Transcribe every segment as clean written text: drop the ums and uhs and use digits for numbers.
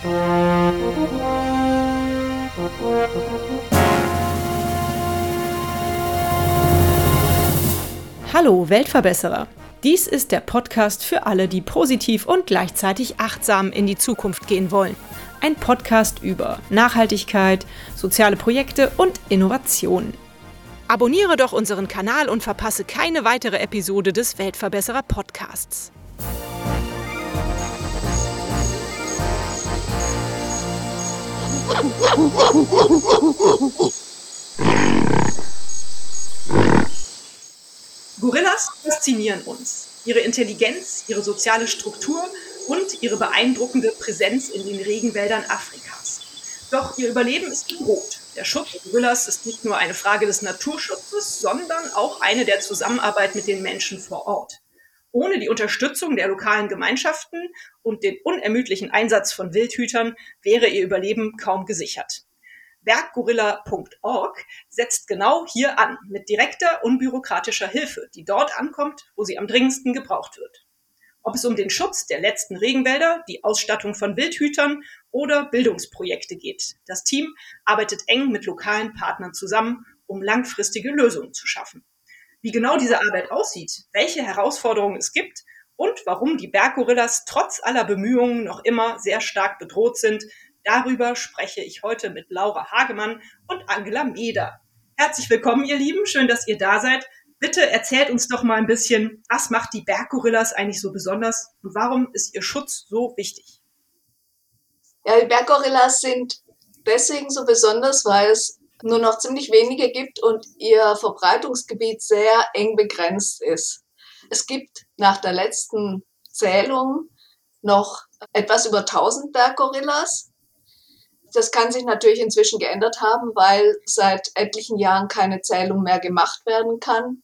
Hallo Weltverbesserer! Dies ist der Podcast für alle, die positiv und gleichzeitig achtsam in die Zukunft gehen wollen. Ein Podcast über Nachhaltigkeit, soziale Projekte und Innovationen. Abonniere doch unseren Kanal und verpasse keine weitere Episode des Weltverbesserer Podcasts. Gorillas faszinieren uns. Ihre Intelligenz, ihre soziale Struktur und ihre beeindruckende Präsenz in den Regenwäldern Afrikas. Doch ihr Überleben ist bedroht. Der Schutz der Gorillas ist nicht nur eine Frage des Naturschutzes, sondern auch eine der Zusammenarbeit mit den Menschen vor Ort. Ohne die Unterstützung der lokalen Gemeinschaften und den unermüdlichen Einsatz von Wildhütern wäre ihr Überleben kaum gesichert. Berggorilla.org setzt genau hier an, mit direkter, unbürokratischer Hilfe, die dort ankommt, wo sie am dringendsten gebraucht wird. Ob es um den Schutz der letzten Regenwälder, die Ausstattung von Wildhütern oder Bildungsprojekte geht. Das Team arbeitet eng mit lokalen Partnern zusammen, um langfristige Lösungen zu schaffen. Wie genau diese Arbeit aussieht, welche Herausforderungen es gibt und warum die Berggorillas trotz aller Bemühungen noch immer sehr stark bedroht sind, darüber spreche ich heute mit Laura Hagemann und Angela Meder. Herzlich willkommen, ihr Lieben. Schön, dass ihr da seid. Bitte erzählt uns doch mal ein bisschen, was macht die Berggorillas eigentlich so besonders und warum ist ihr Schutz so wichtig? Ja, die Berggorillas sind deswegen so besonders, weil es nur noch ziemlich wenige gibt und ihr Verbreitungsgebiet sehr eng begrenzt ist. Es gibt nach der letzten Zählung noch etwas über 1000 Berggorillas. Das kann sich natürlich inzwischen geändert haben, weil seit etlichen Jahren keine Zählung mehr gemacht werden kann,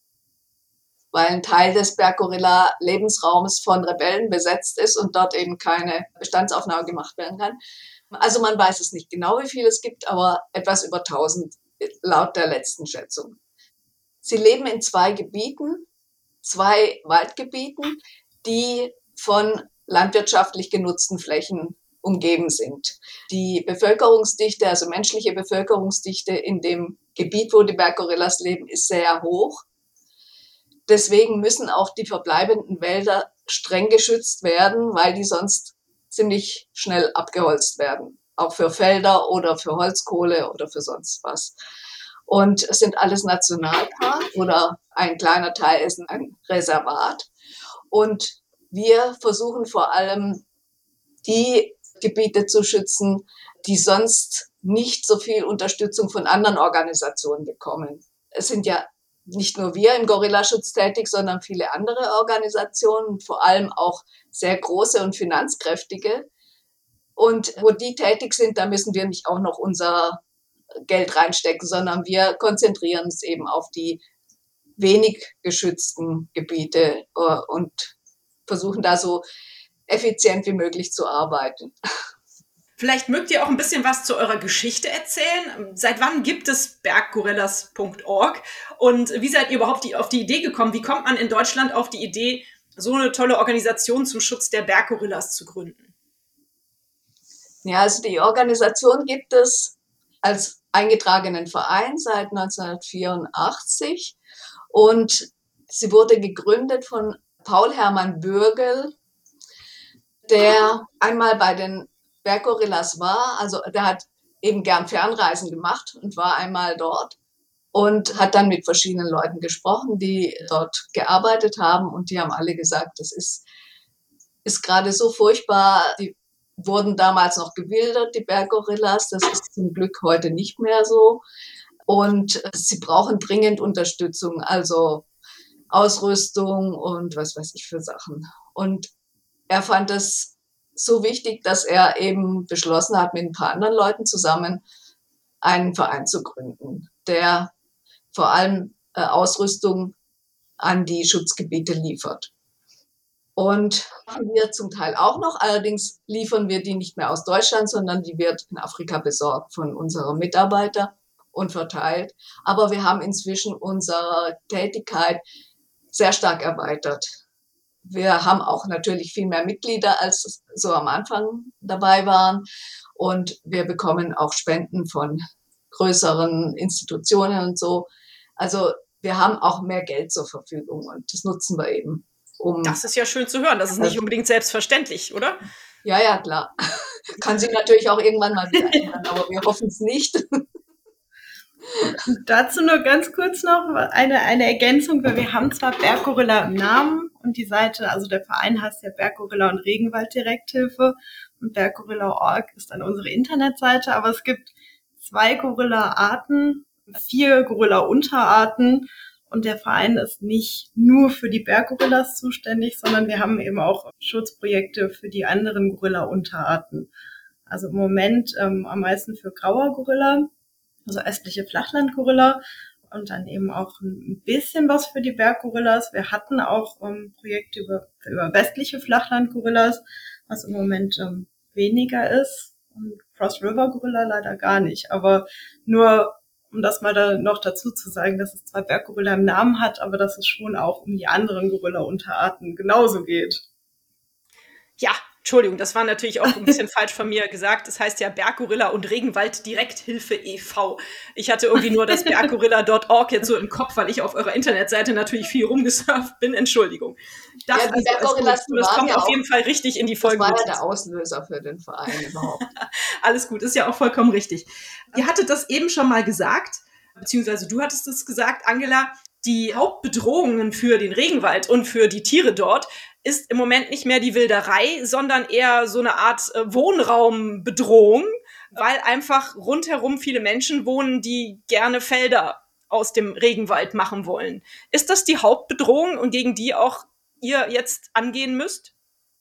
weil ein Teil des Berggorilla-Lebensraums von Rebellen besetzt ist und dort eben keine Bestandsaufnahme gemacht werden kann. Also man weiß es nicht genau, wie viel es gibt, aber etwas über 1000 laut der letzten Schätzung. Sie leben in 2 Gebieten, 2 Waldgebieten, die von landwirtschaftlich genutzten Flächen umgeben sind. Die Bevölkerungsdichte, also menschliche Bevölkerungsdichte in dem Gebiet, wo die Berggorillas leben, ist sehr hoch. Deswegen müssen auch die verbleibenden Wälder streng geschützt werden, weil die sonst ziemlich schnell abgeholzt werden. Auch für Felder oder für Holzkohle oder für sonst was. Und es sind alles Nationalpark oder ein kleiner Teil ist ein Reservat. Und wir versuchen vor allem die Gebiete zu schützen, die sonst nicht so viel Unterstützung von anderen Organisationen bekommen. Es sind ja nicht nur wir im Gorillaschutz tätig, sondern viele andere Organisationen, vor allem auch sehr große und finanzkräftige. Und wo die tätig sind, da müssen wir nicht auch noch unser Geld reinstecken, sondern wir konzentrieren uns eben auf die wenig geschützten Gebiete und versuchen da so effizient wie möglich zu arbeiten. Vielleicht mögt ihr auch ein bisschen was zu eurer Geschichte erzählen. Seit wann gibt es Berggorillas.org und wie seid ihr überhaupt auf die Idee gekommen? Wie kommt man in Deutschland auf die Idee, so eine tolle Organisation zum Schutz der Berggorillas zu gründen? Ja, also die Organisation gibt es als eingetragenen Verein seit 1984 und sie wurde gegründet von Paul Hermann Bürgel, der einmal bei den Berggorillas war, also der hat eben gern Fernreisen gemacht und war einmal dort und hat dann mit verschiedenen Leuten gesprochen, die dort gearbeitet haben und die haben alle gesagt, das ist gerade so furchtbar, die wurden damals noch gewildert, die Berggorillas, das ist zum Glück heute nicht mehr so und sie brauchen dringend Unterstützung, also Ausrüstung und was weiß ich für Sachen. Und er fand es so wichtig, dass er eben beschlossen hat, mit ein paar anderen Leuten zusammen einen Verein zu gründen, der vor allem Ausrüstung an die Schutzgebiete liefert. Und wir zum Teil auch noch, allerdings liefern wir die nicht mehr aus Deutschland, sondern die wird in Afrika besorgt von unserem Mitarbeiter und verteilt. Aber wir haben inzwischen unsere Tätigkeit sehr stark erweitert. wir haben auch natürlich viel mehr Mitglieder, als so am Anfang dabei waren. Und wir bekommen auch Spenden von größeren Institutionen und so. Also wir haben auch mehr Geld zur Verfügung und das nutzen wir eben, um. Das ist ja schön zu hören. Das ist nicht unbedingt selbstverständlich, oder? Ja, ja, klar. Kann sich natürlich auch irgendwann mal wieder ändern, aber wir hoffen es nicht. Dazu nur ganz kurz noch eine Ergänzung, weil wir haben zwar Berggorilla im Namen und die Seite, also der Verein heißt ja Berggorilla und Regenwald-Direkthilfe und Berggorilla.org ist dann unsere Internetseite, aber es gibt 2 Gorilla-Arten, 4 Gorilla-Unterarten und der Verein ist nicht nur für die Berggorillas zuständig, sondern wir haben eben auch Schutzprojekte für die anderen Gorilla-Unterarten. Also im Moment am meisten für Grauer Gorilla, also östliche Flachlandgorilla und dann eben auch ein bisschen was für die Berggorillas. Wir hatten auch Projekte über westliche Flachlandgorillas, was im Moment weniger ist. Und Cross River Gorilla leider gar nicht. Aber nur, um das mal da noch dazu zu sagen, dass es zwar Berggorilla im Namen hat, aber dass es schon auch um die anderen Gorilla-Unterarten genauso geht. Ja, Entschuldigung, das war natürlich auch ein bisschen falsch von mir gesagt. Das heißt ja Berggorilla und Regenwald Direkthilfe e.V. Ich hatte irgendwie nur das berggorilla.org jetzt so im Kopf, weil ich auf eurer Internetseite natürlich viel rumgesurft bin. Entschuldigung. Das, ja, die Berggorillas, das kommt ja auf jeden Fall richtig in die Folge. Das war ja der Auslöser für den Verein überhaupt. Alles gut, ist ja auch vollkommen richtig. Ihr hattet das eben schon mal gesagt, beziehungsweise du hattest es gesagt, Angela, die Hauptbedrohungen für den Regenwald und für die Tiere dort ist im Moment nicht mehr die Wilderei, sondern eher so eine Art Wohnraumbedrohung, weil einfach rundherum viele Menschen wohnen, die gerne Felder aus dem Regenwald machen wollen. Ist das die Hauptbedrohung und gegen die auch ihr jetzt angehen müsst?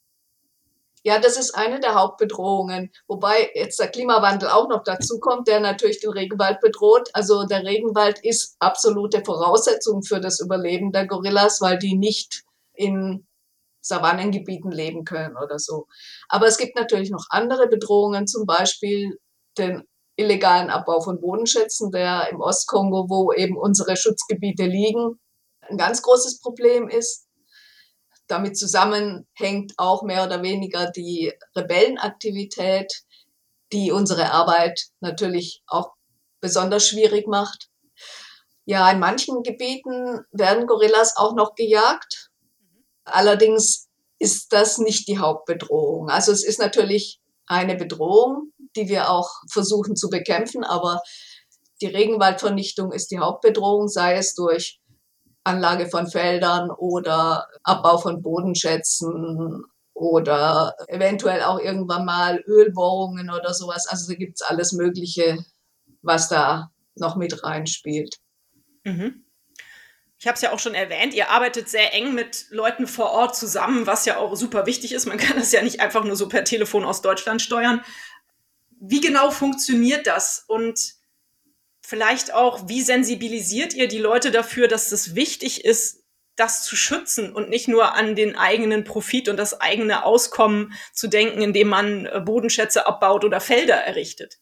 Ja, das ist eine der Hauptbedrohungen, wobei jetzt der Klimawandel auch noch dazu kommt, der natürlich den Regenwald bedroht. Also der Regenwald ist absolute Voraussetzung für das Überleben der Gorillas, weil die nicht in Savannengebieten leben können oder so. Aber es gibt natürlich noch andere Bedrohungen, zum Beispiel den illegalen Abbau von Bodenschätzen, der im Ostkongo, wo eben unsere Schutzgebiete liegen, ein ganz großes Problem ist. Damit zusammenhängt auch mehr oder weniger die Rebellenaktivität, die unsere Arbeit natürlich auch besonders schwierig macht. Ja, in manchen Gebieten werden Gorillas auch noch gejagt. Allerdings ist das nicht die Hauptbedrohung. Also es ist natürlich eine Bedrohung, die wir auch versuchen zu bekämpfen, aber die Regenwaldvernichtung ist die Hauptbedrohung, sei es durch Anlage von Feldern oder Abbau von Bodenschätzen oder eventuell auch irgendwann mal Ölbohrungen oder sowas. Also da gibt's alles Mögliche, was da noch mit reinspielt. Mhm. Ich habe es ja auch schon erwähnt, ihr arbeitet sehr eng mit Leuten vor Ort zusammen, was ja auch super wichtig ist. Man kann das ja nicht einfach nur so per Telefon aus Deutschland steuern. Wie genau funktioniert das? Und vielleicht auch, wie sensibilisiert ihr die Leute dafür, dass es wichtig ist, das zu schützen und nicht nur an den eigenen Profit und das eigene Auskommen zu denken, indem man Bodenschätze abbaut oder Felder errichtet?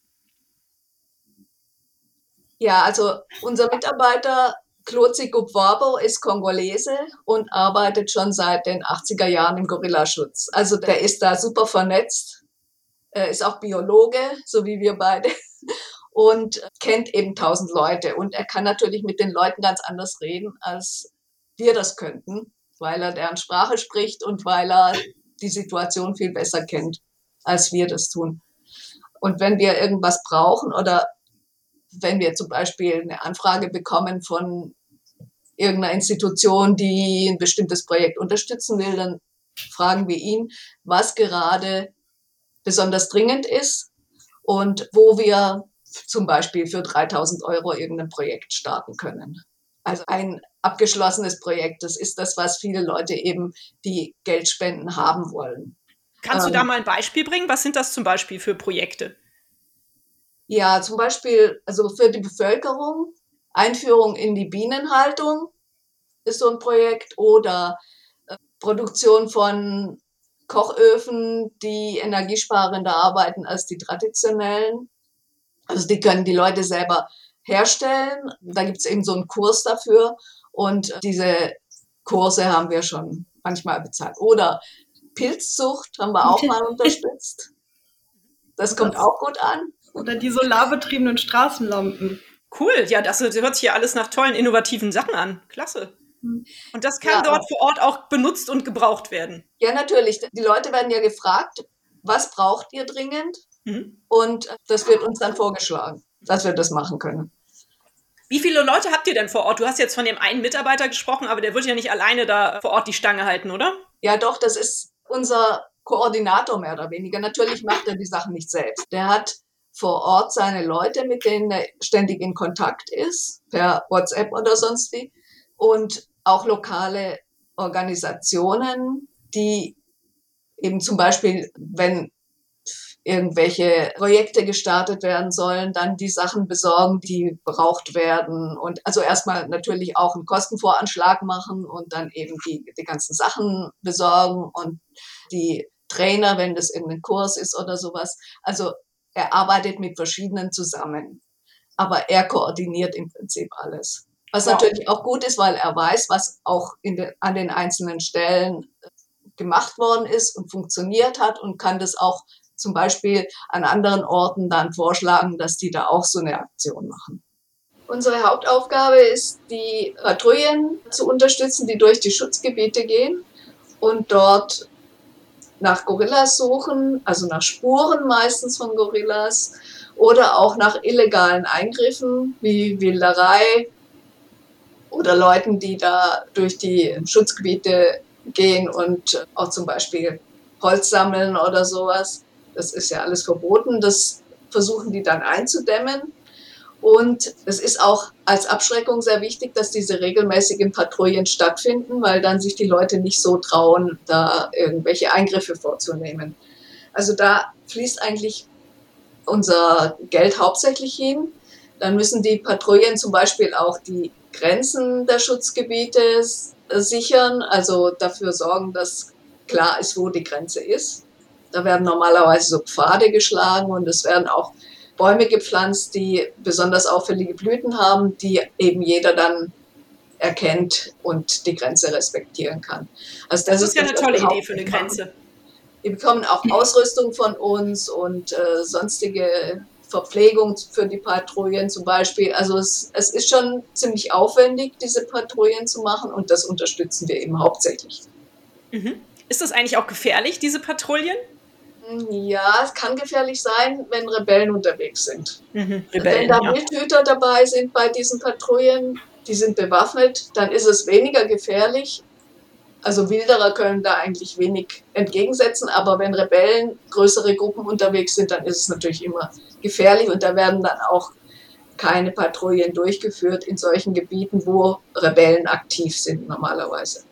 Ja, also unser Mitarbeiter Klotzi Gubwabo ist Kongolese und arbeitet schon seit den 80er Jahren im Gorillaschutz. Also der ist da super vernetzt, ist auch Biologe, so wie wir beide, und kennt eben 1000 Leute. Und er kann natürlich mit den Leuten ganz anders reden, als wir das könnten, weil er deren Sprache spricht und weil er die Situation viel besser kennt, als wir das tun. Und wenn wir irgendwas brauchen oder wenn wir zum Beispiel eine Anfrage bekommen von irgendeiner Institution, die ein bestimmtes Projekt unterstützen will, dann fragen wir ihn, was gerade besonders dringend ist und wo wir zum Beispiel für 3.000 € irgendein Projekt starten können. Also ein abgeschlossenes Projekt, das ist das, was viele Leute eben, die Geldspenden haben wollen. Kannst du da mal ein Beispiel bringen? Was sind das zum Beispiel für Projekte? Ja, zum Beispiel, also für die Bevölkerung, Einführung in die Bienenhaltung ist so ein Projekt oder Produktion von Kochöfen, die energiesparender arbeiten als die traditionellen. Also die können die Leute selber herstellen. Da gibt es eben so einen Kurs dafür und diese Kurse haben wir schon manchmal bezahlt. Oder Pilzzucht haben wir auch mal unterstützt. Das kommt auch gut an. Oder die solarbetriebenen Straßenlampen. Cool, ja, das hört sich ja alles nach tollen, innovativen Sachen an. Klasse. Und das kann dort vor Ort auch benutzt und gebraucht werden. Ja, natürlich. Die Leute werden ja gefragt, was braucht ihr dringend? Und das wird uns dann vorgeschlagen, dass wir das machen können. Wie viele Leute habt ihr denn vor Ort? Du hast jetzt von dem einen Mitarbeiter gesprochen, aber der wird ja nicht alleine da vor Ort die Stange halten, oder? Ja, doch, das ist unser Koordinator mehr oder weniger. Natürlich macht er die Sachen nicht selbst. Der hat vor Ort seine Leute, mit denen er ständig in Kontakt ist, per WhatsApp oder sonst wie. Und auch lokale Organisationen, die eben zum Beispiel, wenn irgendwelche Projekte gestartet werden sollen, dann die Sachen besorgen, die braucht werden. Und also erstmal natürlich auch einen Kostenvoranschlag machen und dann eben die ganzen Sachen besorgen und die Trainer, wenn das irgendein Kurs ist oder sowas. Also er arbeitet mit verschiedenen zusammen, aber er koordiniert im Prinzip alles. Was natürlich auch gut ist, weil er weiß, was auch an den einzelnen Stellen gemacht worden ist und funktioniert hat und kann das auch zum Beispiel an anderen Orten dann vorschlagen, dass die da auch so eine Aktion machen. Unsere Hauptaufgabe ist, die Patrouillen zu unterstützen, die durch die Schutzgebiete gehen und dort nach Gorillas suchen, also nach Spuren meistens von Gorillas oder auch nach illegalen Eingriffen wie Wilderei oder Leuten, die da durch die Schutzgebiete gehen und auch zum Beispiel Holz sammeln oder sowas. Das ist ja alles verboten. Das versuchen die dann einzudämmen. Und es ist auch als Abschreckung sehr wichtig, dass diese regelmäßigen Patrouillen stattfinden, weil dann sich die Leute nicht so trauen, da irgendwelche Eingriffe vorzunehmen. Also da fließt eigentlich unser Geld hauptsächlich hin. Dann müssen die Patrouillen zum Beispiel auch die Grenzen der Schutzgebiete sichern, also dafür sorgen, dass klar ist, wo die Grenze ist. Da werden normalerweise so Pfade geschlagen und es werden auch Bäume gepflanzt, die besonders auffällige Blüten haben, die eben jeder dann erkennt und die Grenze respektieren kann. Also das ist ja eine tolle Idee für eine Grenze. Die bekommen auch Ausrüstung von uns und sonstige Verpflegung für die Patrouillen zum Beispiel. Also es ist schon ziemlich aufwendig, diese Patrouillen zu machen und das unterstützen wir eben hauptsächlich. Mhm. Ist das eigentlich auch gefährlich, diese Patrouillen? Ja, es kann gefährlich sein, wenn Rebellen unterwegs sind. Rebellen, wenn da Wildhüter dabei sind bei diesen Patrouillen, die sind bewaffnet, dann ist es weniger gefährlich. Also Wilderer können da eigentlich wenig entgegensetzen, aber wenn Rebellen, größere Gruppen unterwegs sind, dann ist es natürlich immer gefährlich und da werden dann auch keine Patrouillen durchgeführt in solchen Gebieten, wo Rebellen aktiv sind normalerweise.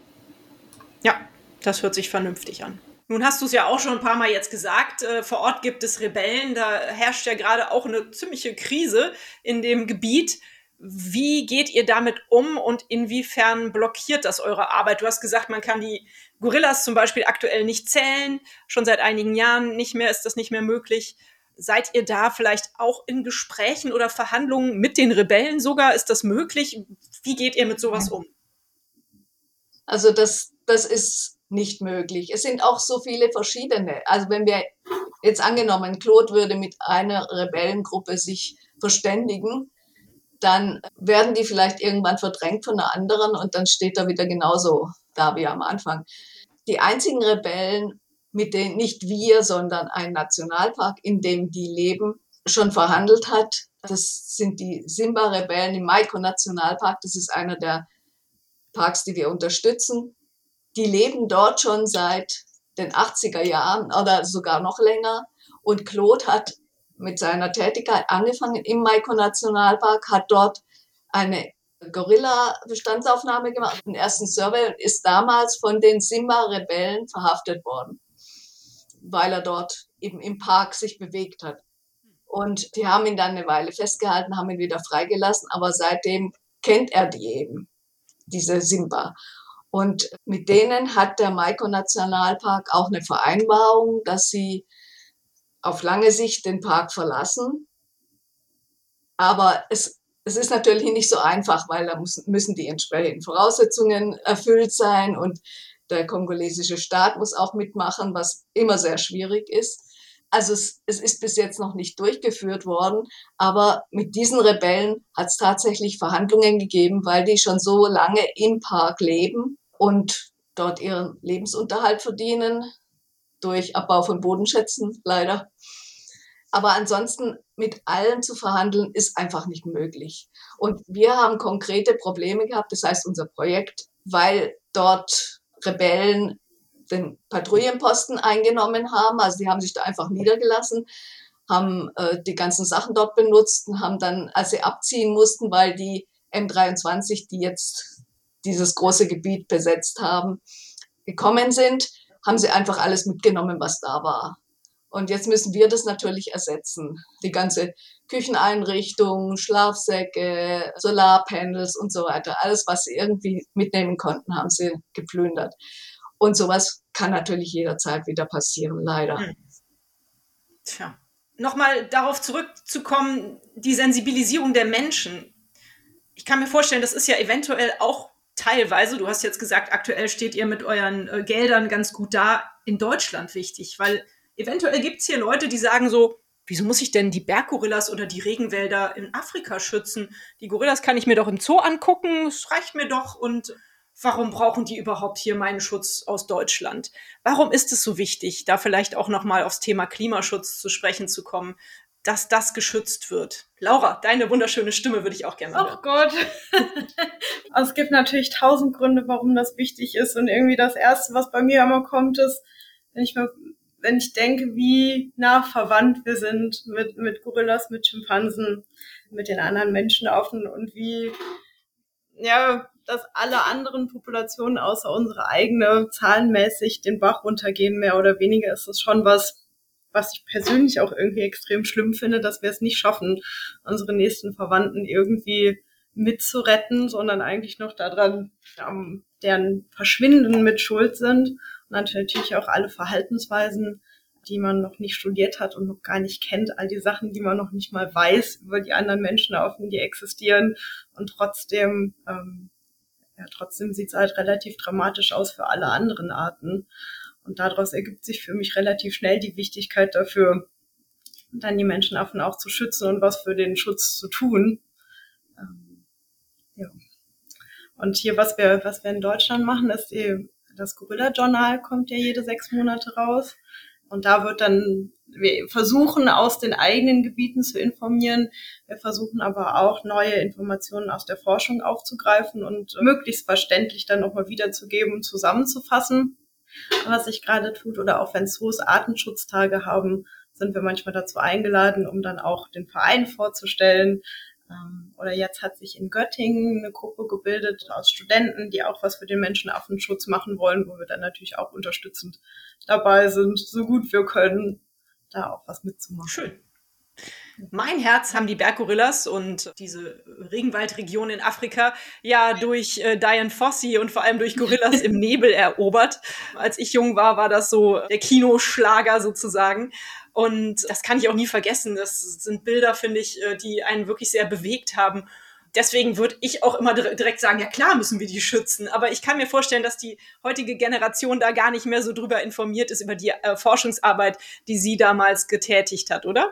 Ja, das hört sich vernünftig an. Nun hast du es ja auch schon ein paar Mal jetzt gesagt, vor Ort gibt es Rebellen, da herrscht ja gerade auch eine ziemliche Krise in dem Gebiet. Wie geht ihr damit um und inwiefern blockiert das eure Arbeit? Du hast gesagt, man kann die Gorillas zum Beispiel aktuell nicht zählen, schon seit einigen Jahren nicht mehr, ist das nicht mehr möglich. Seid ihr da vielleicht auch in Gesprächen oder Verhandlungen mit den Rebellen sogar? Ist das möglich? Wie geht ihr mit sowas um? Also das ist nicht möglich. Es sind auch so viele verschiedene. Also wenn wir jetzt angenommen, Claude würde mit einer Rebellengruppe sich verständigen, dann werden die vielleicht irgendwann verdrängt von einer anderen und dann steht er wieder genauso da wie am Anfang. Die einzigen Rebellen, mit denen nicht wir, sondern ein Nationalpark, in dem die leben, schon verhandelt hat, das sind die Simba-Rebellen im Maiko-Nationalpark. Das ist einer der Parks, die wir unterstützen. Die leben dort schon seit den 80er Jahren oder sogar noch länger. Und Claude hat mit seiner Tätigkeit angefangen im Maiko-Nationalpark, hat dort eine Gorilla-Bestandsaufnahme gemacht, den ersten Survey, und ist damals von den Simba-Rebellen verhaftet worden, weil er dort eben im Park sich bewegt hat. Und die haben ihn dann eine Weile festgehalten, haben ihn wieder freigelassen, aber seitdem kennt er die eben, diese Simba. Und mit denen hat der Maiko-Nationalpark auch eine Vereinbarung, dass sie auf lange Sicht den Park verlassen. Aber es ist natürlich nicht so einfach, weil da müssen die entsprechenden Voraussetzungen erfüllt sein und Der kongolesische Staat muss auch mitmachen, was immer sehr schwierig ist. Also es ist bis jetzt noch nicht durchgeführt worden, aber mit diesen Rebellen hat es tatsächlich Verhandlungen gegeben, weil die schon so lange im Park leben und dort ihren Lebensunterhalt verdienen, durch Abbau von Bodenschätzen leider. Aber ansonsten mit allen zu verhandeln, ist einfach nicht möglich. Und wir haben konkrete Probleme gehabt, das heißt unser Projekt, weil dort Rebellen den Patrouillenposten eingenommen haben. Also die haben sich da einfach niedergelassen, haben die ganzen Sachen dort benutzt und haben dann, als sie abziehen mussten, weil die M23, die jetzt dieses große Gebiet besetzt haben, gekommen sind, haben sie einfach alles mitgenommen, was da war. Und jetzt müssen wir das natürlich ersetzen. Die ganze Kücheneinrichtung, Schlafsäcke, Solarpanels und so weiter. Alles, was sie irgendwie mitnehmen konnten, haben sie geplündert. Und sowas kann natürlich jederzeit wieder passieren, leider. Tja. Nochmal darauf zurückzukommen, die Sensibilisierung der Menschen. Ich kann mir vorstellen, das ist ja eventuell auch teilweise, du hast jetzt gesagt, aktuell steht ihr mit euren Geldern ganz gut da, in Deutschland wichtig, weil eventuell gibt es hier Leute, die sagen so, wieso muss ich denn die Berggorillas oder die Regenwälder in Afrika schützen? Die Gorillas kann ich mir doch im Zoo angucken, es reicht mir doch, und warum brauchen die überhaupt hier meinen Schutz aus Deutschland? Warum ist es so wichtig, da vielleicht auch nochmal aufs Thema Klimaschutz zu sprechen zu kommen, dass das geschützt wird? Laura, deine wunderschöne Stimme würde ich auch gerne hören. Ach Gott. Also es gibt natürlich 1000 Gründe, warum das wichtig ist. Und irgendwie das Erste, was bei mir immer kommt, ist, wenn ich denke, wie nah verwandt wir sind mit Gorillas, mit Schimpansen, mit den anderen Menschenaffen und wie, ja, dass alle anderen Populationen außer unsere eigene zahlenmäßig den Bach runtergehen, mehr oder weniger, ist das schon was ich persönlich auch irgendwie extrem schlimm finde, dass wir es nicht schaffen, unsere nächsten Verwandten irgendwie mitzuretten, sondern eigentlich noch daran, deren Verschwinden mit schuld sind. Und natürlich auch alle Verhaltensweisen, die man noch nicht studiert hat und noch gar nicht kennt, all die Sachen, die man noch nicht mal weiß über die anderen Menschenaffen, die existieren. Und trotzdem sieht es halt relativ dramatisch aus für alle anderen Arten. Und daraus ergibt sich für mich relativ schnell die Wichtigkeit dafür, dann die Menschenaffen auch zu schützen und was für den Schutz zu tun. Ja. Und hier, was wir in Deutschland machen, ist das Gorilla-Journal kommt ja jede 6 Monate raus. Und da wird dann, wir versuchen aus den eigenen Gebieten zu informieren. Wir versuchen aber auch neue Informationen aus der Forschung aufzugreifen und möglichst verständlich dann nochmal wiederzugeben und zusammenzufassen, was sich gerade tut. Oder auch wenn Zoos Artenschutztage haben, sind wir manchmal dazu eingeladen, um dann auch den Verein vorzustellen. Oder jetzt hat sich in Göttingen eine Gruppe gebildet aus Studenten, die auch was für den Menschenaffenschutz machen wollen, wo wir dann natürlich auch unterstützend dabei sind, so gut wir können, da auch was mitzumachen. Schön. Mein Herz haben die Berggorillas und diese Regenwaldregion in Afrika ja durch Dian Fossey und vor allem durch Gorillas im Nebel erobert. Als ich jung war, war das so der Kinoschlager sozusagen. Und das kann ich auch nie vergessen. Das sind Bilder, finde ich, die einen wirklich sehr bewegt haben. Deswegen würde ich auch immer direkt sagen, ja klar müssen wir die schützen. Aber ich kann mir vorstellen, dass die heutige Generation da gar nicht mehr so drüber informiert ist, über die Forschungsarbeit, die sie damals getätigt hat, oder?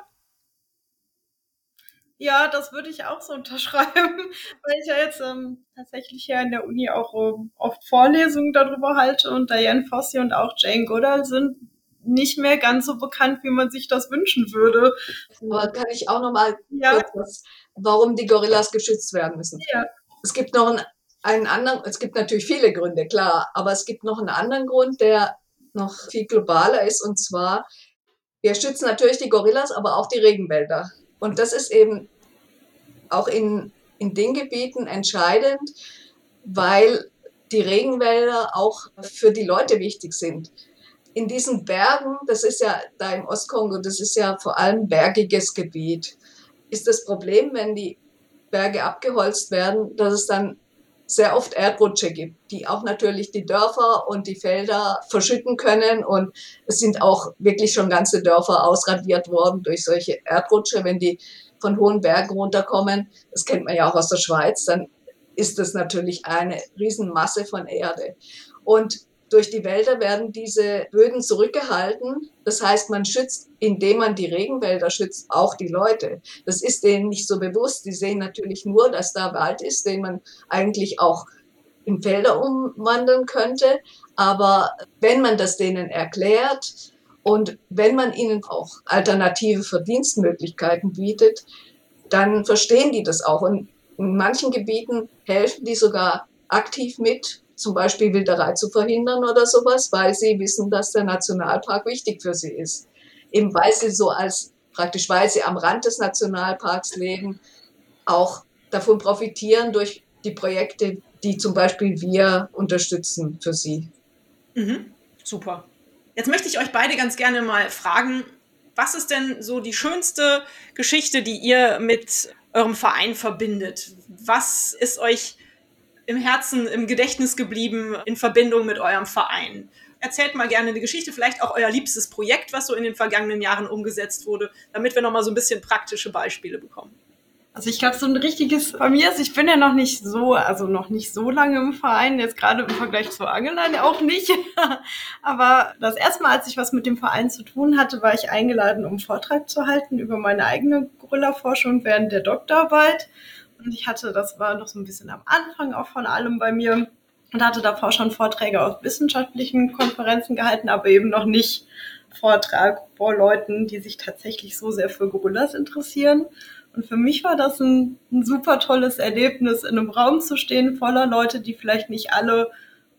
Ja, das würde ich auch so unterschreiben, weil ich ja jetzt tatsächlich hier in der Uni auch oft Vorlesungen darüber halte und Dian Fossey und auch Jane Goodall sind nicht mehr ganz so bekannt, wie man sich das wünschen würde. Aber kann ich auch noch mal kurz warum die Gorillas geschützt werden müssen? Ja. Es gibt noch einen anderen, es gibt natürlich viele Gründe, klar, aber es gibt noch einen anderen Grund, der noch viel globaler ist, und zwar, wir schützen natürlich die Gorillas, aber auch die Regenwälder. Und das ist eben auch in den Gebieten entscheidend, weil die Regenwälder auch für die Leute wichtig sind. In diesen Bergen, das ist ja da im Ostkongo, das ist ja vor allem bergiges Gebiet, ist das Problem, wenn die Berge abgeholzt werden, dass es dann sehr oft Erdrutsche gibt, die auch natürlich die Dörfer und die Felder verschütten können. Und es sind auch wirklich schon ganze Dörfer ausradiert worden durch solche Erdrutsche, wenn die von hohen Bergen runterkommen. Das kennt man ja auch aus der Schweiz. Dann ist das natürlich eine Riesenmasse von Erde. Und Durch die Wälder werden diese Böden zurückgehalten. Das heißt, man schützt, indem man die Regenwälder schützt, auch die Leute. Das ist denen nicht so bewusst. Die sehen natürlich nur, dass da Wald ist, den man eigentlich auch in Felder umwandeln könnte. Aber wenn man das denen erklärt und wenn man ihnen auch alternative Verdienstmöglichkeiten bietet, dann verstehen die das auch. Und in manchen Gebieten helfen die sogar aktiv mit, zum Beispiel Wilderei zu verhindern oder sowas, weil sie wissen, dass der Nationalpark wichtig für sie ist. Eben weil sie so praktisch, weil sie am Rand des Nationalparks leben, auch davon profitieren durch die Projekte, die zum Beispiel wir unterstützen für sie. Mhm. Super. Jetzt möchte ich euch beide ganz gerne mal fragen, was ist denn so die schönste Geschichte, die ihr mit eurem Verein verbindet? Was ist euch im Herzen, im Gedächtnis geblieben in Verbindung mit eurem Verein? Erzählt mal gerne eine Geschichte, vielleicht auch euer liebstes Projekt, was so in den vergangenen Jahren umgesetzt wurde, damit wir nochmal so ein bisschen praktische Beispiele bekommen. Also ich glaube, so ein richtiges, bei mir ist, ich bin ja noch nicht so lange im Verein, jetzt gerade im Vergleich zu Angela auch nicht. Aber das erste Mal, als ich was mit dem Verein zu tun hatte, war ich eingeladen, um einen Vortrag zu halten über meine eigene Gorilla-Forschung während der Doktorarbeit. Und das war noch so ein bisschen am Anfang auch von allem bei mir und hatte davor schon Vorträge aus wissenschaftlichen Konferenzen gehalten, aber eben noch nicht Vortrag vor Leuten, die sich tatsächlich so sehr für Gorillas interessieren. Und für mich war das ein super tolles Erlebnis, in einem Raum zu stehen voller Leute, die vielleicht nicht alle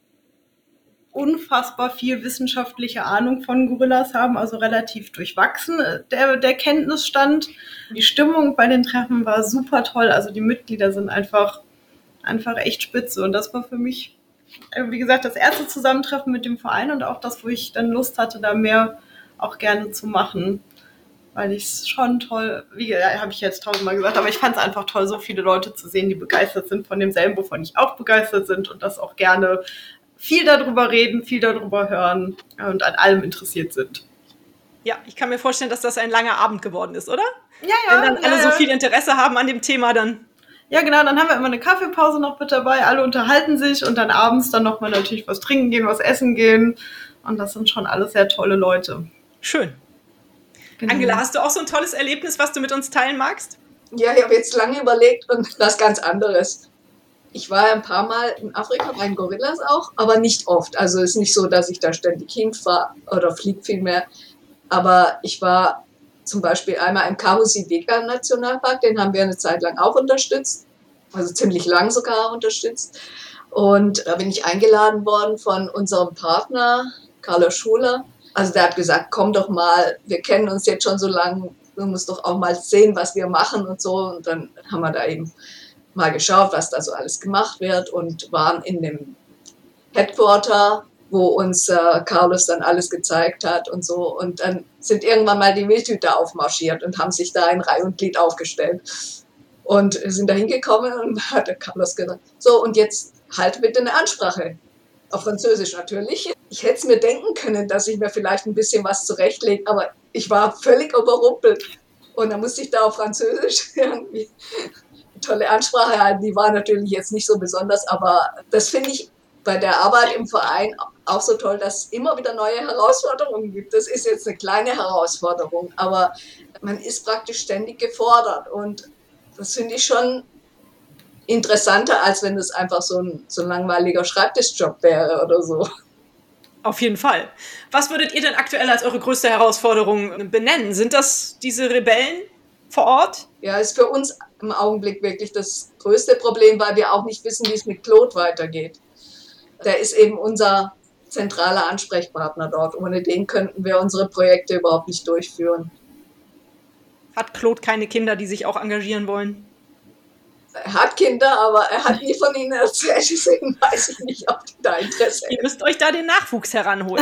unfassbar viel wissenschaftliche Ahnung von Gorillas haben, also relativ durchwachsen der Kenntnisstand. Die Stimmung bei den Treffen war super toll, also die Mitglieder sind einfach echt spitze und das war für mich, wie gesagt, das erste Zusammentreffen mit dem Verein und auch das, wo ich dann Lust hatte, da mehr auch gerne zu machen, weil ich es schon toll, habe ich jetzt 1000-mal gesagt, aber ich fand es einfach toll, so viele Leute zu sehen, die begeistert sind von demselben, wovon ich auch begeistert bin und das auch gerne viel darüber reden, viel darüber hören und an allem interessiert sind. Ja, ich kann mir vorstellen, dass das ein langer Abend geworden ist, oder? Ja, ja. Wenn dann alle so viel Interesse haben an dem Thema, dann... Ja, genau, dann haben wir immer eine Kaffeepause noch mit dabei, alle unterhalten sich und dann abends dann nochmal natürlich was trinken gehen, was essen gehen und das sind schon alles sehr tolle Leute. Schön. Genau. Angela, hast du auch so ein tolles Erlebnis, was du mit uns teilen magst? Ja, ich habe jetzt lange überlegt und was ganz anderes. Ich war ein paar Mal in Afrika bei den Gorillas auch, aber nicht oft. Also es ist nicht so, dass ich da ständig hinfahre oder fliege vielmehr. Aber ich war zum Beispiel einmal im Kahuzi-Biga Nationalpark, den haben wir eine Zeit lang auch unterstützt, also ziemlich lang sogar unterstützt. Und da bin ich eingeladen worden von unserem Partner, Carlos Schuler. Also der hat gesagt, komm doch mal, wir kennen uns jetzt schon so lange, du musst doch auch mal sehen, was wir machen und so. Und dann haben wir da eben mal geschaut, was da so alles gemacht wird und waren in dem Headquarter, wo uns Carlos dann alles gezeigt hat und so. Und dann sind irgendwann mal die Wildhüter aufmarschiert und haben sich da in Reihe und Glied aufgestellt. Und wir sind da hingekommen und hat der Carlos gesagt, so und jetzt halt bitte eine Ansprache. Auf Französisch natürlich. Ich hätte es mir denken können, dass ich mir vielleicht ein bisschen was zurechtlege, aber ich war völlig überrumpelt. Und dann musste ich da auf Französisch irgendwie eine tolle Ansprache halten. Die war natürlich jetzt nicht so besonders, aber das finde ich bei der Arbeit im Verein auch so toll, dass es immer wieder neue Herausforderungen gibt. Das ist jetzt eine kleine Herausforderung, aber man ist praktisch ständig gefordert und das finde ich schon interessanter, als wenn es einfach so ein langweiliger Schreibtischjob wäre oder so. Auf jeden Fall. Was würdet ihr denn aktuell als eure größte Herausforderung benennen? Sind das diese Rebellen vor Ort? Ja, ist für uns im Augenblick wirklich das größte Problem, weil wir auch nicht wissen, wie es mit Claude weitergeht. Der ist eben unser zentraler Ansprechpartner dort. Ohne den könnten wir unsere Projekte überhaupt nicht durchführen. Hat Claude keine Kinder, die sich auch engagieren wollen? Er hat Kinder, aber er hat nie von ihnen erzählt, deswegen weiß ich nicht, ob die da Interesse haben. Ihr müsst euch da den Nachwuchs heranholen.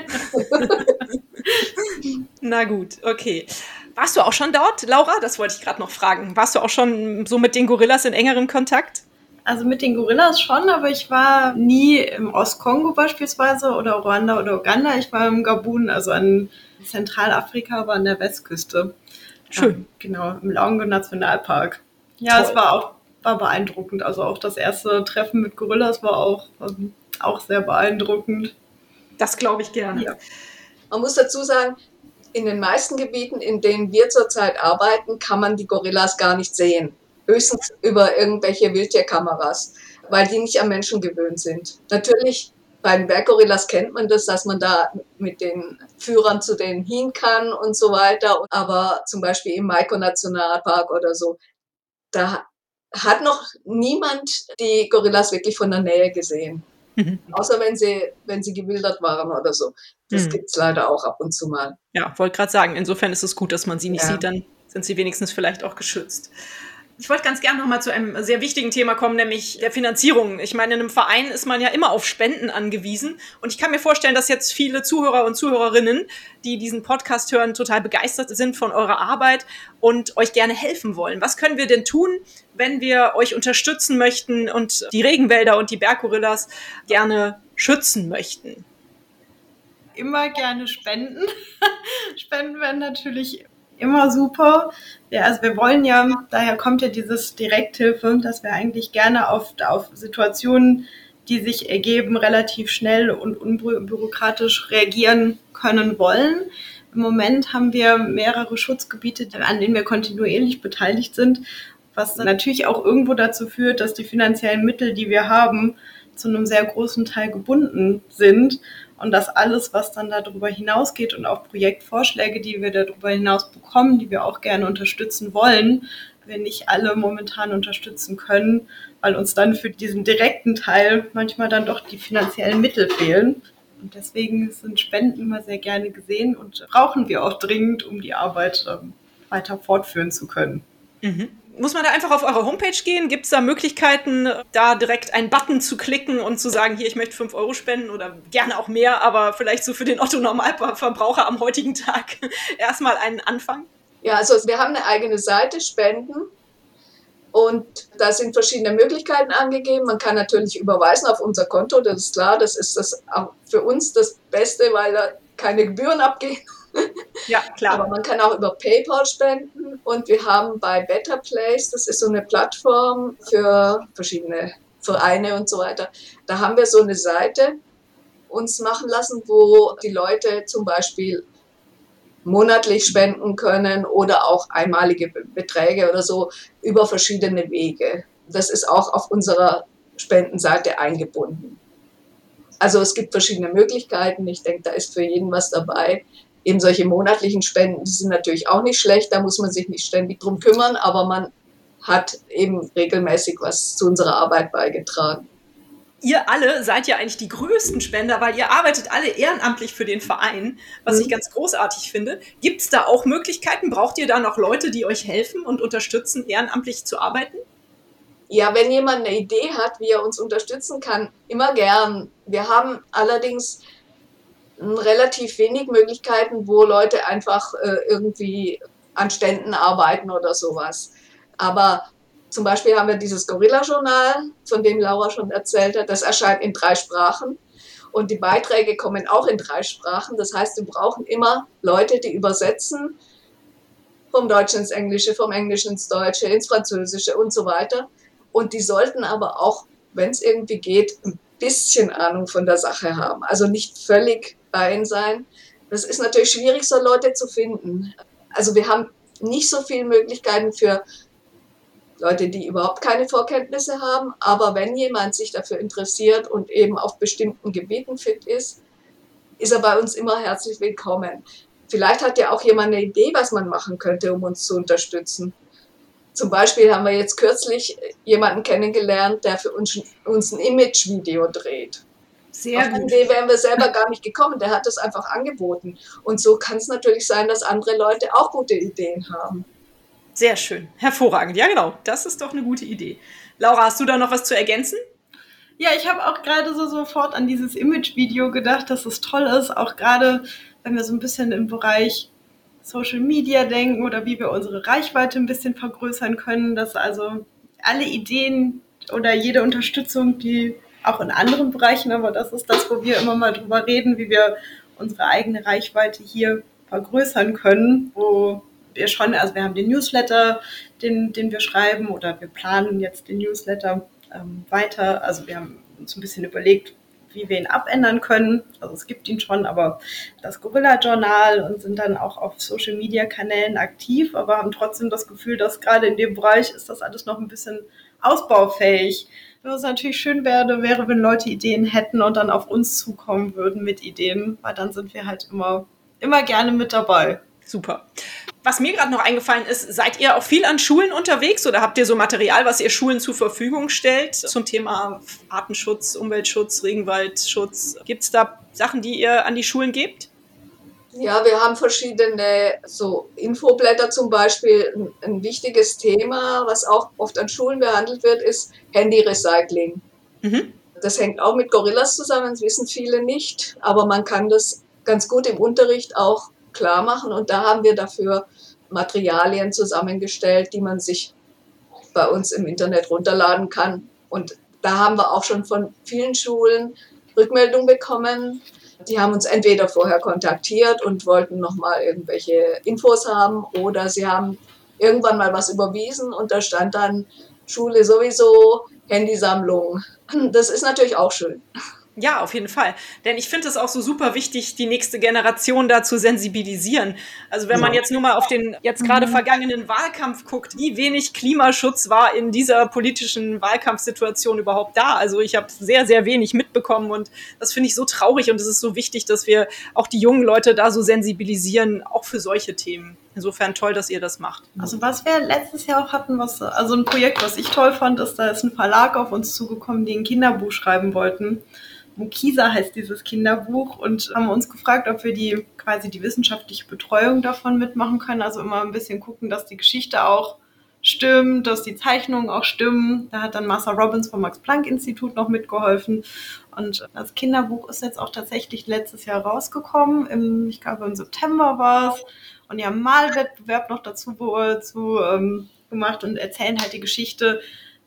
Na gut, okay. Warst du auch schon dort, Laura? Das wollte ich gerade noch fragen. Warst du auch schon so mit den Gorillas in engerem Kontakt? Also mit den Gorillas schon, aber ich war nie im Ostkongo beispielsweise oder Ruanda oder Uganda. Ich war im Gabun, also in Zentralafrika, aber an der Westküste. Schön. Ja, genau, im Laongo Nationalpark. Ja, toll. Es war beeindruckend. Also auch das erste Treffen mit Gorillas war auch sehr beeindruckend. Das glaube ich gerne. Ja. Man muss dazu sagen, in den meisten Gebieten, in denen wir zurzeit arbeiten, kann man die Gorillas gar nicht sehen. Höchstens über irgendwelche Wildtierkameras, weil die nicht am Menschen gewöhnt sind. Natürlich, bei den Berggorillas kennt man das, dass man da mit den Führern zu denen hin kann und so weiter. Aber zum Beispiel im Maiko-Nationalpark oder so, da hat noch niemand die Gorillas wirklich von der Nähe gesehen. Außer wenn sie gewildert waren oder so. Das gibt's leider auch ab und zu mal. Ja, wollte gerade sagen, insofern ist es gut, dass man sie nicht Ja. sieht, dann sind sie wenigstens vielleicht auch geschützt. Ich wollte ganz gerne noch mal zu einem sehr wichtigen Thema kommen, nämlich der Finanzierung. Ich meine, in einem Verein ist man ja immer auf Spenden angewiesen. Und ich kann mir vorstellen, dass jetzt viele Zuhörer und Zuhörerinnen, die diesen Podcast hören, total begeistert sind von eurer Arbeit und euch gerne helfen wollen. Was können wir denn tun, wenn wir euch unterstützen möchten und die Regenwälder und die Berggorillas gerne schützen möchten? Immer gerne spenden. Spenden werden natürlich immer super. Ja, also wir wollen ja, daher kommt ja dieses Direkthilfe, dass wir eigentlich gerne auf Situationen, die sich ergeben, relativ schnell und unbürokratisch reagieren können wollen. Im Moment haben wir mehrere Schutzgebiete, an denen wir kontinuierlich beteiligt sind, was natürlich auch irgendwo dazu führt, dass die finanziellen Mittel, die wir haben, zu einem sehr großen Teil gebunden sind. Und dass alles, was dann darüber hinausgeht und auch Projektvorschläge, die wir darüber hinaus bekommen, die wir auch gerne unterstützen wollen, wir nicht alle momentan unterstützen können, weil uns dann für diesen direkten Teil manchmal dann doch die finanziellen Mittel fehlen. Und deswegen sind Spenden immer sehr gerne gesehen und brauchen wir auch dringend, um die Arbeit weiter fortführen zu können. Muss man da einfach auf eure Homepage gehen? Gibt es da Möglichkeiten, da direkt einen Button zu klicken und zu sagen, hier, ich möchte 5 Euro spenden oder gerne auch mehr, aber vielleicht so für den Otto-Normalverbraucher am heutigen Tag erstmal einen Anfang? Ja, also wir haben eine eigene Seite, Spenden. Und da sind verschiedene Möglichkeiten angegeben. Man kann natürlich überweisen auf unser Konto, das ist klar. Das ist auch für uns das Beste, weil da keine Gebühren abgehen. Ja, klar. Aber man kann auch über PayPal spenden. Und wir haben bei Better Place, das ist so eine Plattform für verschiedene Vereine und so weiter, da haben wir so eine Seite uns machen lassen, wo die Leute zum Beispiel monatlich spenden können oder auch einmalige Beträge oder so über verschiedene Wege. Das ist auch auf unserer Spendenseite eingebunden. Also es gibt verschiedene Möglichkeiten. Ich denke, da ist für jeden was dabei. Eben solche monatlichen Spenden, die sind natürlich auch nicht schlecht. Da muss man sich nicht ständig drum kümmern, aber man hat eben regelmäßig was zu unserer Arbeit beigetragen. Ihr alle seid ja eigentlich die größten Spender, weil ihr arbeitet alle ehrenamtlich für den Verein, was ich ganz großartig finde. Gibt es da auch Möglichkeiten? Braucht ihr da noch Leute, die euch helfen und unterstützen, ehrenamtlich zu arbeiten? Ja, wenn jemand eine Idee hat, wie er uns unterstützen kann, immer gern. Wir haben allerdings relativ wenig Möglichkeiten, wo Leute einfach irgendwie an Ständen arbeiten oder sowas. Aber zum Beispiel haben wir dieses Gorilla-Journal, von dem Laura schon erzählt hat. Das erscheint in 3 Sprachen. Und die Beiträge kommen auch in 3 Sprachen. Das heißt, wir brauchen immer Leute, die übersetzen vom Deutschen ins Englische, vom Englischen ins Deutsche, ins Französische und so weiter. Und die sollten aber auch, wenn es irgendwie geht, ein bisschen Ahnung von der Sache haben. Also nicht völlig rein sein. Das ist natürlich schwierig, so Leute zu finden. Also wir haben nicht so viele Möglichkeiten für Leute, die überhaupt keine Vorkenntnisse haben. Aber wenn jemand sich dafür interessiert und eben auf bestimmten Gebieten fit ist, ist er bei uns immer herzlich willkommen. Vielleicht hat ja auch jemand eine Idee, was man machen könnte, um uns zu unterstützen. Zum Beispiel haben wir jetzt kürzlich jemanden kennengelernt, der für uns ein Image-Video dreht. Sehr Auf die Idee wären wir selber gar nicht gekommen. Der hat das einfach angeboten. Und so kann es natürlich sein, dass andere Leute auch gute Ideen haben. Sehr schön. Hervorragend. Ja, genau. Das ist doch eine gute Idee. Laura, hast du da noch was zu ergänzen? Ja, ich habe auch gerade so sofort an dieses Image-Video gedacht, dass es toll ist, auch gerade wenn wir so ein bisschen im Bereich Social Media denken oder wie wir unsere Reichweite ein bisschen vergrößern können, dass also alle Ideen oder jede Unterstützung, die auch in anderen Bereichen, aber das ist das, wo wir immer mal drüber reden, wie wir unsere eigene Reichweite hier vergrößern können, wo wir schon, also wir haben den Newsletter, den wir schreiben oder wir planen jetzt den Newsletter weiter. Also wir haben uns ein bisschen überlegt, wie wir ihn abändern können. Also es gibt ihn schon, aber das Gorilla-Journal und sind dann auch auf Social-Media-Kanälen aktiv, aber haben trotzdem das Gefühl, dass gerade in dem Bereich ist das alles noch ein bisschen ausbaufähig. Was natürlich schön wäre, wenn Leute Ideen hätten und dann auf uns zukommen würden mit Ideen, weil dann sind wir halt immer gerne mit dabei. Super. Was mir gerade noch eingefallen ist, seid ihr auch viel an Schulen unterwegs oder habt ihr so Material, was ihr Schulen zur Verfügung stellt zum Thema Artenschutz, Umweltschutz, Regenwaldschutz? Gibt es da Sachen, die ihr an die Schulen gebt? Ja, wir haben verschiedene so Infoblätter zum Beispiel. Ein wichtiges Thema, was auch oft an Schulen behandelt wird, ist Handy-Recycling. Mhm. Das hängt auch mit Gorillas zusammen, das wissen viele nicht, aber man kann das ganz gut im Unterricht auch klar machen und da haben wir dafür Materialien zusammengestellt, die man sich bei uns im Internet runterladen kann. Und da haben wir auch schon von vielen Schulen Rückmeldung bekommen. Die haben uns entweder vorher kontaktiert und wollten nochmal irgendwelche Infos haben oder sie haben irgendwann mal was überwiesen und da stand dann Schule sowieso, Handysammlung. Das ist natürlich auch schön. Ja, auf jeden Fall. Denn ich finde es auch so super wichtig, die nächste Generation da zu sensibilisieren. Also wenn man jetzt nur mal auf den jetzt gerade vergangenen Wahlkampf guckt, wie wenig Klimaschutz war in dieser politischen Wahlkampfsituation überhaupt da. Also ich habe sehr, sehr wenig mitbekommen und das finde ich so traurig und es ist so wichtig, dass wir auch die jungen Leute da so sensibilisieren, auch für solche Themen. Insofern toll, dass ihr das macht. Also was wir letztes Jahr auch hatten, also ein Projekt, was ich toll fand, ist, da ist ein Verlag auf uns zugekommen, die ein Kinderbuch schreiben wollten. Mokisa heißt dieses Kinderbuch und haben uns gefragt, ob wir die wissenschaftliche Betreuung davon mitmachen können. Also immer ein bisschen gucken, dass die Geschichte auch stimmt, dass die Zeichnungen auch stimmen. Da hat dann Martha Robbins vom Max-Planck-Institut noch mitgeholfen. Und das Kinderbuch ist jetzt auch tatsächlich letztes Jahr rausgekommen. Ich glaube, im September war es. Und die haben einen Malwettbewerb noch dazu gemacht und erzählen halt die Geschichte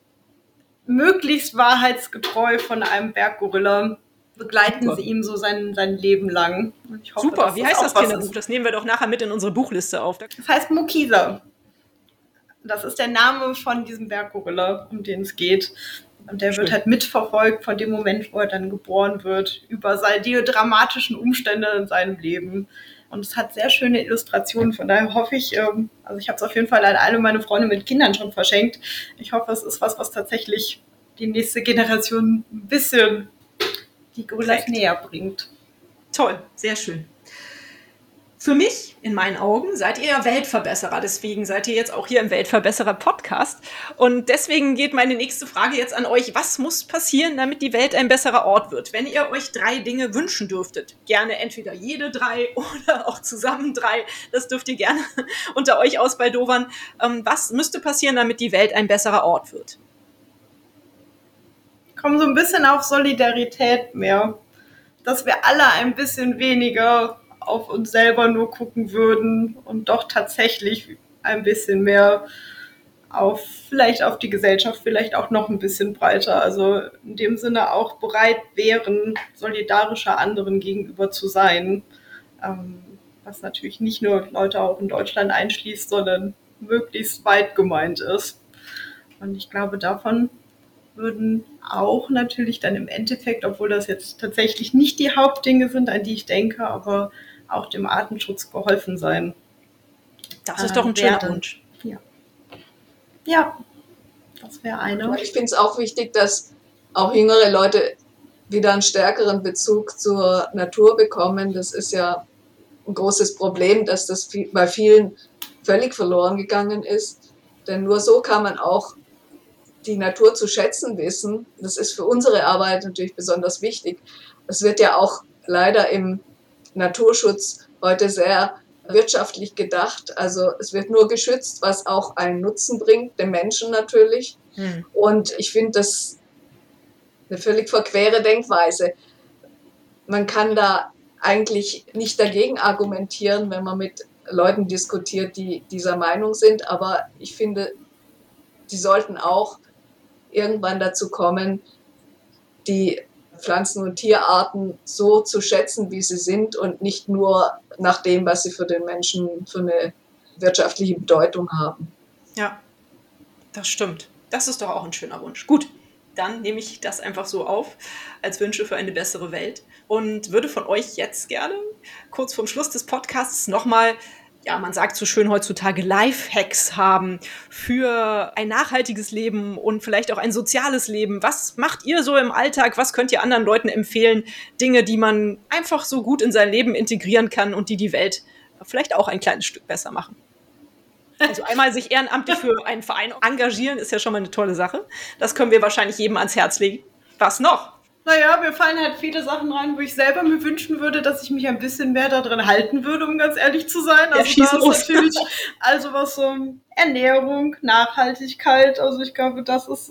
möglichst wahrheitsgetreu von einem Berggorilla. Begleiten sie ihm so sein Leben lang. Und ich hoffe, super, wie heißt das Kinderbuch? Das nehmen wir doch nachher mit in unsere Buchliste auf. Das heißt Mokisa. Das ist der Name von diesem Berggorilla, um den es geht. Und der wird halt mitverfolgt von dem Moment, wo er dann geboren wird, über die dramatischen Umstände in seinem Leben. Und es hat sehr schöne Illustrationen, von daher hoffe ich, also ich habe es auf jeden Fall an alle meine Freunde mit Kindern schon verschenkt. Ich hoffe, es ist was tatsächlich die nächste Generation ein bisschen die Gorillas näher bringt. Toll, sehr schön. Für mich, in meinen Augen, seid ihr Weltverbesserer. Deswegen seid ihr jetzt auch hier im Weltverbesserer-Podcast. Und deswegen geht meine nächste Frage jetzt an euch. Was muss passieren, damit die Welt ein besserer Ort wird? Wenn ihr euch 3 Dinge wünschen dürftet, gerne entweder jede 3 oder auch zusammen 3, das dürft ihr gerne unter euch ausbaldowern. Was müsste passieren, damit die Welt ein besserer Ort wird? Kommen so ein bisschen auf Solidarität mehr. Dass wir alle ein bisschen weniger auf uns selber nur gucken würden und doch tatsächlich ein bisschen mehr vielleicht auf die Gesellschaft, vielleicht auch noch ein bisschen breiter. Also in dem Sinne auch bereit wären, solidarischer anderen gegenüber zu sein. Was natürlich nicht nur Leute auch in Deutschland einschließt, sondern möglichst weit gemeint ist. Und ich glaube, davon würden auch natürlich dann im Endeffekt, obwohl das jetzt tatsächlich nicht die Hauptdinge sind, an die ich denke, aber auch dem Artenschutz geholfen sein. Das ist doch ein schöner Wunsch. Ja, das wäre eine. Ich finde es auch wichtig, dass auch jüngere Leute wieder einen stärkeren Bezug zur Natur bekommen. Das ist ja ein großes Problem, dass das bei vielen völlig verloren gegangen ist. Denn nur so kann man auch die Natur zu schätzen wissen. Das ist für unsere Arbeit natürlich besonders wichtig. Es wird ja auch leider im Naturschutz heute sehr wirtschaftlich gedacht. Also es wird nur geschützt, was auch einen Nutzen bringt, dem Menschen natürlich. Und ich finde das eine völlig verquere Denkweise. Man kann da eigentlich nicht dagegen argumentieren, wenn man mit Leuten diskutiert, die dieser Meinung sind. Aber ich finde, die sollten auch irgendwann dazu kommen, die Pflanzen- und Tierarten so zu schätzen, wie sie sind und nicht nur nach dem, was sie für den Menschen für eine wirtschaftliche Bedeutung haben. Ja, das stimmt. Das ist doch auch ein schöner Wunsch. Gut, Dann nehme ich das einfach so auf als Wünsche für eine bessere Welt und würde von euch jetzt gerne kurz vorm Schluss des Podcasts nochmal, ja, man sagt so schön heutzutage, Lifehacks haben für ein nachhaltiges Leben und vielleicht auch ein soziales Leben. Was macht ihr so im Alltag? Was könnt ihr anderen Leuten empfehlen? Dinge, die man einfach so gut in sein Leben integrieren kann und die die Welt vielleicht auch ein kleines Stück besser machen. Also einmal sich ehrenamtlich für einen Verein engagieren, ist ja schon mal eine tolle Sache. Das können wir wahrscheinlich jedem ans Herz legen. Was noch? Naja, mir fallen halt viele Sachen rein, wo ich selber mir wünschen würde, dass ich mich ein bisschen mehr daran halten würde, um ganz ehrlich zu sein. Also schieß da los. ist natürlich, also was so Ernährung, Nachhaltigkeit, also ich glaube, das ist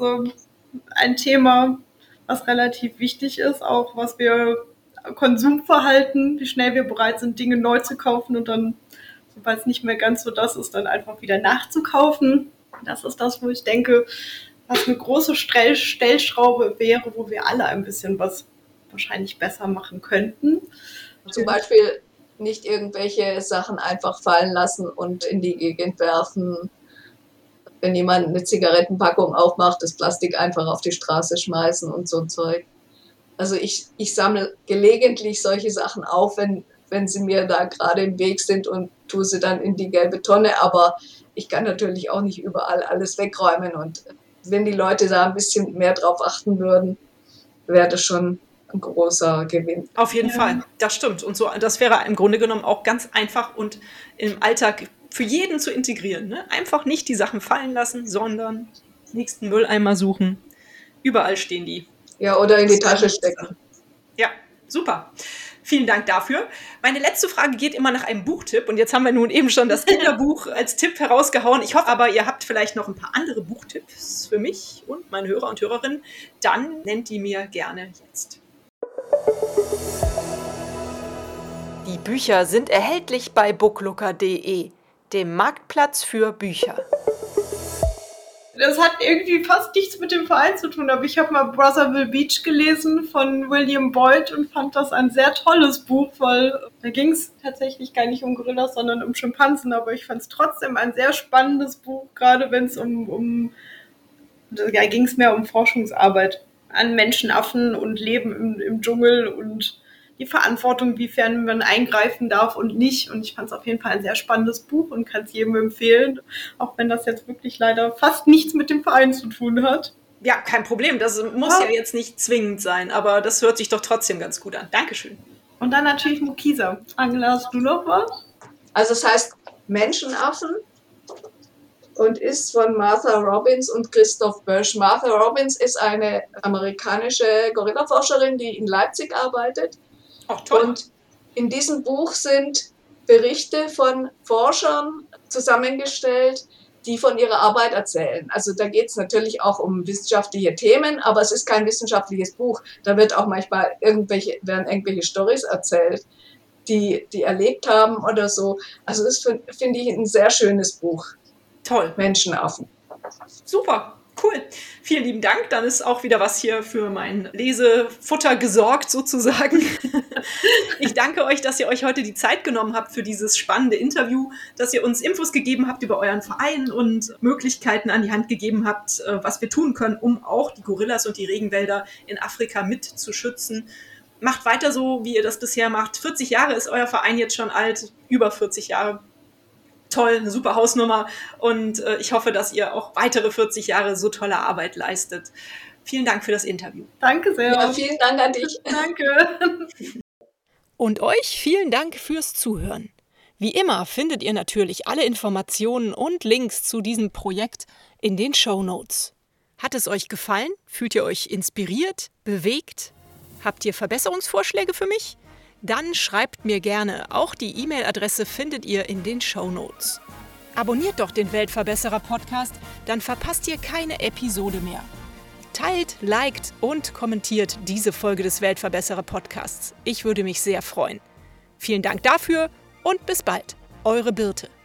ein Thema, was relativ wichtig ist, auch was wir Konsumverhalten, wie schnell wir bereit sind, Dinge neu zu kaufen und dann, sobald es nicht mehr ganz so das ist, dann einfach wieder nachzukaufen. Das ist das, wo ich denke, was eine große Stellschraube wäre, wo wir alle ein bisschen was wahrscheinlich besser machen könnten. Zum Beispiel nicht irgendwelche Sachen einfach fallen lassen und in die Gegend werfen. Wenn jemand eine Zigarettenpackung aufmacht, das Plastik einfach auf die Straße schmeißen und so ein Zeug. Also ich sammle gelegentlich solche Sachen auf, wenn sie mir da gerade im Weg sind und tue sie dann in die gelbe Tonne. Aber ich kann natürlich auch nicht überall alles wegräumen. Und wenn die Leute da ein bisschen mehr drauf achten würden, wäre das schon ein großer Gewinn. Auf jeden Fall, das stimmt. Und so, das wäre im Grunde genommen auch ganz einfach und im Alltag für jeden zu integrieren. Ne? Einfach nicht die Sachen fallen lassen, sondern nächsten Mülleimer suchen. Überall stehen die. Ja, oder in die Tasche stecken. Ja, super. Vielen Dank dafür. Meine letzte Frage geht immer nach einem Buchtipp. Und jetzt haben wir nun eben schon das Kinderbuch als Tipp herausgehauen. Ich hoffe aber, ihr habt vielleicht noch ein paar andere Buchtipps für mich und meine Hörer und Hörerinnen. Dann nennt die mir gerne jetzt. Die Bücher sind erhältlich bei booklooker.de, dem Marktplatz für Bücher. Das hat irgendwie fast nichts mit dem Verein zu tun, aber ich habe mal Brotherville Beach gelesen von William Boyd und fand das ein sehr tolles Buch, weil da ging es tatsächlich gar nicht um Gorillas, sondern um Schimpansen, aber ich fand es trotzdem ein sehr spannendes Buch, gerade wenn es da ging es mehr um Forschungsarbeit an Menschenaffen und Leben im Dschungel und die Verantwortung, wiefern man eingreifen darf und nicht. Und ich fand es auf jeden Fall ein sehr spannendes Buch und kann es jedem empfehlen, auch wenn das jetzt wirklich leider fast nichts mit dem Verein zu tun hat. Ja, kein Problem. Das muss ja jetzt nicht zwingend sein, aber das hört sich doch trotzdem ganz gut an. Dankeschön. Und dann natürlich Mukisa. Angela, hast du noch was? Also es heißt Menschenaffen und ist von Martha Robbins und Christoph Bösch. Martha Robbins ist eine amerikanische Gorillaforscherin, die in Leipzig arbeitet. Ach, toll. Und in diesem Buch sind Berichte von Forschern zusammengestellt, die von ihrer Arbeit erzählen. Also da geht es natürlich auch um wissenschaftliche Themen, aber es ist kein wissenschaftliches Buch. Da wird auch manchmal werden irgendwelche Storys erzählt, die erlebt haben oder so. Also das finde ich ein sehr schönes Buch. Toll. Menschenaffen. Super. Cool. Vielen lieben Dank. Dann ist auch wieder was hier für mein Lesefutter gesorgt, sozusagen. Ich danke euch, dass ihr euch heute die Zeit genommen habt für dieses spannende Interview, dass ihr uns Infos gegeben habt über euren Verein und Möglichkeiten an die Hand gegeben habt, was wir tun können, um auch die Gorillas und die Regenwälder in Afrika mit zu schützen. Macht weiter so, wie ihr das bisher macht. 40 Jahre ist euer Verein jetzt schon alt, über 40 Jahre. Toll, eine super Hausnummer und ich hoffe, dass ihr auch weitere 40 Jahre so tolle Arbeit leistet. Vielen Dank für das Interview. Danke sehr. Ja, vielen Dank an dich. Danke. Und euch vielen Dank fürs Zuhören. Wie immer findet ihr natürlich alle Informationen und Links zu diesem Projekt in den Shownotes. Hat es euch gefallen? Fühlt ihr euch inspiriert, bewegt? Habt ihr Verbesserungsvorschläge für mich? Dann schreibt mir gerne. Auch die E-Mail-Adresse findet ihr in den Shownotes. Abonniert doch den Weltverbesserer-Podcast, dann verpasst ihr keine Episode mehr. Teilt, liked und kommentiert diese Folge des Weltverbesserer-Podcasts. Ich würde mich sehr freuen. Vielen Dank dafür und bis bald. Eure Birte.